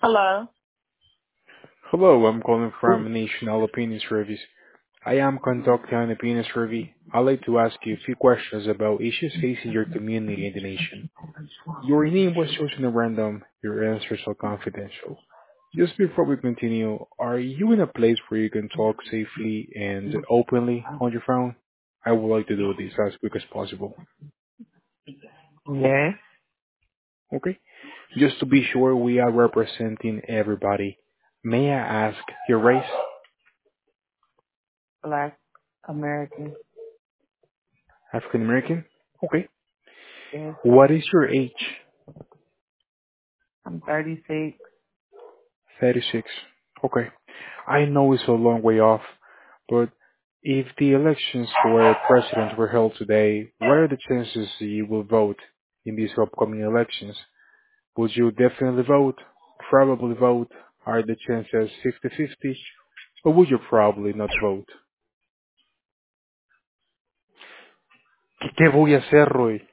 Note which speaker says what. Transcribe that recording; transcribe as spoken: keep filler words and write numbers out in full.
Speaker 1: Hello.
Speaker 2: Hello, I'm calling from National Opinion Service. I am conducting an opinion survey. I'd like to ask you a few questions about issues facing your community and the nation. Your name was chosen at random. Your answers are confidential. Just before we continue, are you in a place where you can talk safely and openly on your phone? I would like to do this as quick as possible.
Speaker 1: Yes.
Speaker 2: Okay? Just to be sure we are representing everybody. May I ask your race?
Speaker 1: Black American.
Speaker 2: African American? Okay.
Speaker 1: Yes.
Speaker 2: What is your age?
Speaker 1: I'm thirty-six.
Speaker 2: thirty-six. Okay. I know it's a long way off, but if the elections for president were held today, what are the chances you will vote in these upcoming elections? Would you definitely vote? Probably vote? Are the chances fifty-fifty? Or would you probably not vote? ¿Qué, qué voy a hacer, Roy?